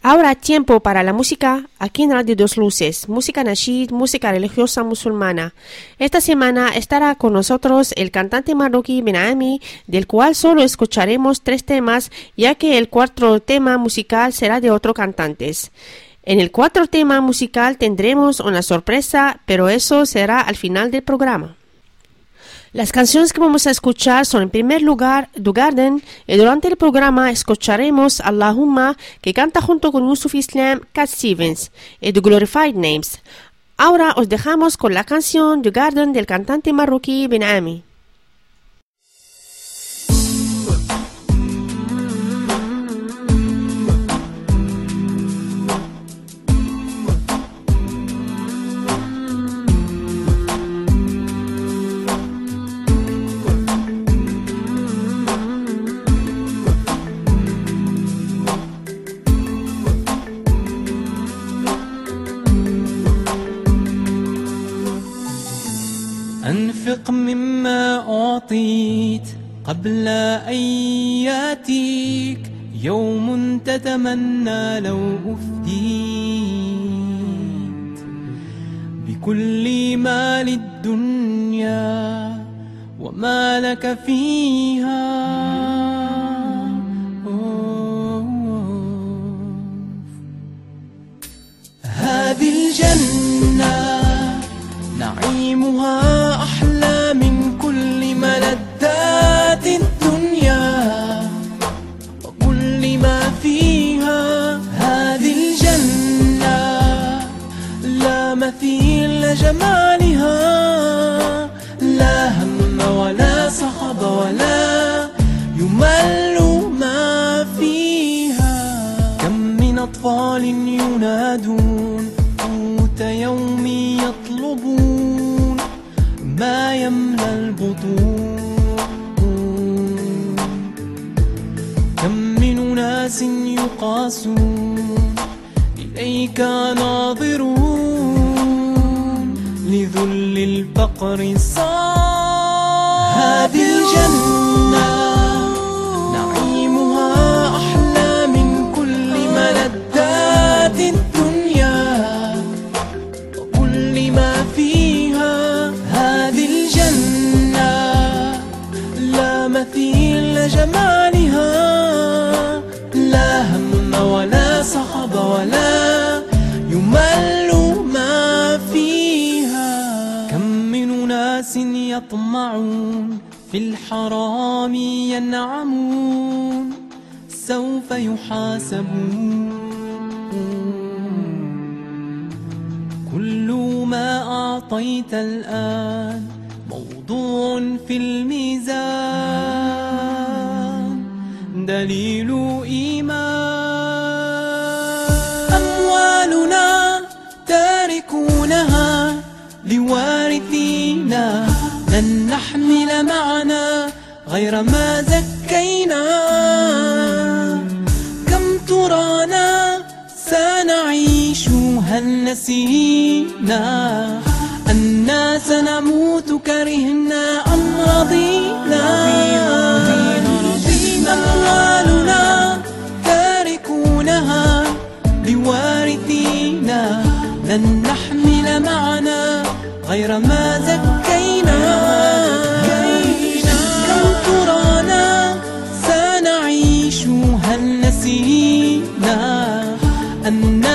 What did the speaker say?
Ahora tiempo para la música aquí en Radio Dos Luces, música nashid, música religiosa musulmana. Esta semana estará con nosotros el cantante marroquí Ben Ami, del cual solo escucharemos 3 temas, ya que el cuarto tema musical será de otro cantante. En el cuarto tema musical tendremos una sorpresa, pero eso será al final del programa. Las canciones que vamos a escuchar son en primer lugar The Garden, y durante el programa escucharemos Allahumma, que canta junto con Yusuf Islam, Cat Stevens, y The Glorified Names. Ahora os dejamos con la canción The Garden del cantante marroquí Ben Ami. أنفق مما أعطيت قبل أن يأتيك يوم تتمنى لو أفديت بكل مال الدنيا وما لك فيها. هذه الجنة نعيمها أحلى من كل ملذات الدنيا وكل ما فيها. هذه الجنة لا مثيل لجمالها، لا هم ولا صخب ولا يمل ما فيها. كم من أطفال ينادون قوت يومي يطلبون ما يملى البطون. كم من أناس يقاسون إليك ناظرون لذل الفقر صار. هذه الجنة نعيمها أحلى من كل ملذات الدنيا وكل ما فيها. هذه الجنة لا مثيل لجمالها، لا هم ولا صخب ولا يمل ما فيها. كم من أناس يطمعون في الحرام ينعمون سوف يحاسبون. كل ما أعطيت الآن موضوع في الميزان دليل إيمان. أموالنا تاركونها لوارثينا، لن نحمل معنا غير ما زكينا. كم ترانا سنعيش هل نسينا أننا سنموت كرهنا أم رضينا. أموالنا تاركونها لوارثينا، لن نحمل معنا غير ما زكينا. كم ترانا سنعيش هل نسينا أننا